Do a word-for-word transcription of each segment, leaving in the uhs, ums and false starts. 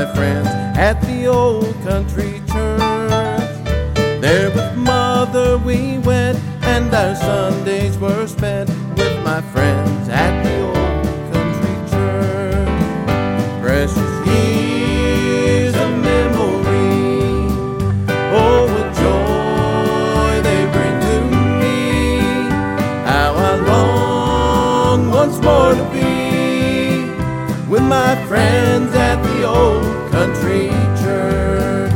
my friends at the old country church. There with Mother we went, and our Sundays were spent with my friends at the old country church. Precious years of memory, oh what joy they bring to me. How I long once more to be with my friends at the old country church.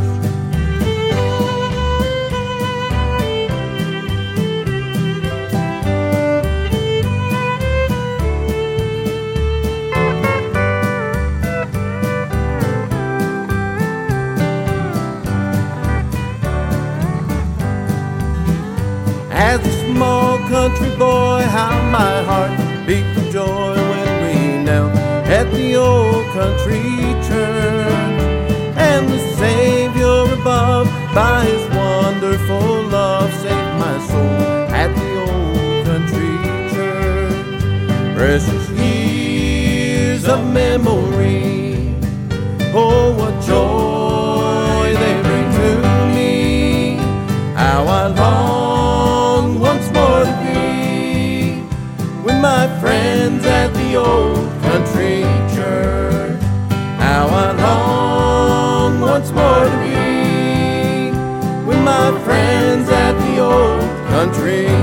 As a small country boy, how my heart beat for joy when we knelt at the old country church. And the Savior above, by His wonderful love, saved my soul at the old country church. Precious years of memory, oh what joy they bring to me. How I long once more to be with my friends at the old country church. How I long once more to be with my friends at the old country